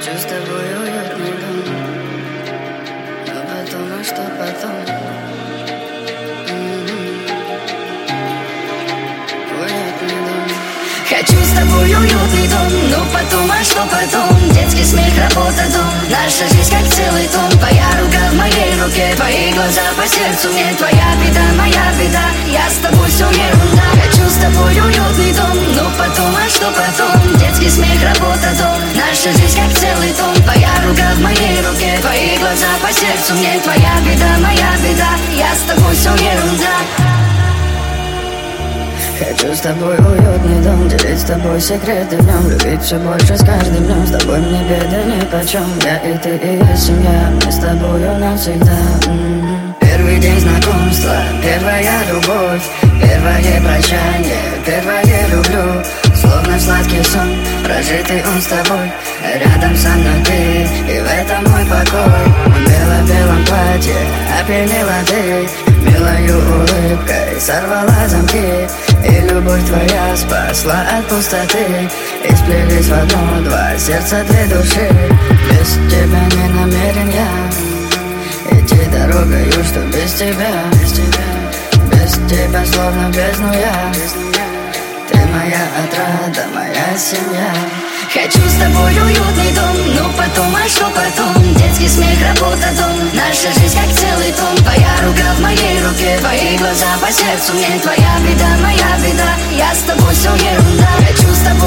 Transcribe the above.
Хочу с тобой уютный дом, но потом, а что потом? Уютный дом. Хочу с тобой уютный дом, но потом, а что потом? Детский смех, работа, дом. Наша жизнь как целый том. Твоя рука в моей руке, твои глаза по сердцу мне. Твоя беда, моя беда, я с тобой все ерунда. Хочу с тобой уютный дом, но потом, а что потом? Детский смех, работа, дом. Наша жизнь как целый том. Твоя рука в моей руке, твои глаза по сердцу мне. Твоя беда, моя беда, я с тобой все ерунда. Хочу с тобой уютный дом, делить с тобой секреты в нем, любить все больше с каждым днем. С тобой мне беды нипочем, я и ты и есть семья, мы с тобою навсегда. Первый день знакомства, первая любовь, первое прощание, первое люблю. Словно сладкий сон, прожитый он с тобой, рядом со мной ты, и в этом мой покой. В бело-белом платье опьянела ты, милою улыбкой сорвала замки, и любовь твоя спасла от пустоты. И сплелись в одно два сердца, две души. Без тебя не намерен я идти дорогою, что без тебя. Без тебя словно бездну я. Ты моя отрада, моя семья. Хочу с тобой уютный дом, но потом, а что потом? Детский смех, работа, дом. Наша жизнь как целый том. Твоя рука в моей руке, твои глаза по сердцу мне. Твоя беда, моя беда, я с тобой все ерунда. Хочу с тобой